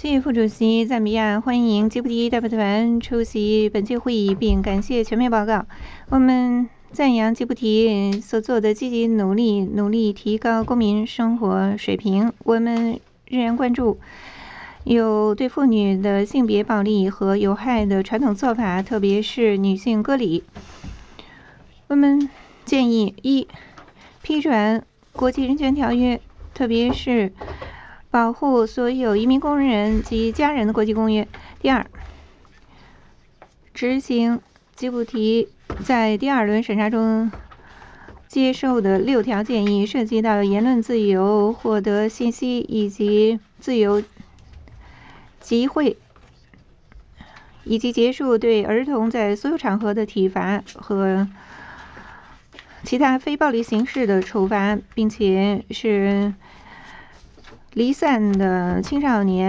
谢谢副主席赞比亚，欢迎吉布提代表团出席本届会议，并感谢全面报告。我们赞扬吉布提所做的积极努力提高公民生活水平。我们仍然关注有对妇女的性别暴力和有害的传统做法，特别是女性割礼。我们建议：一、批准国际人权条约，特别是保护所有移民工人及家人的国际公约。第二，执行吉布提在第二轮审查中接受的6条建议，涉及到言论自由、获得信息以及自由集会，以及结束对儿童在所有场合的体罚和其他非暴力形式的处罚，并且是离散的青少年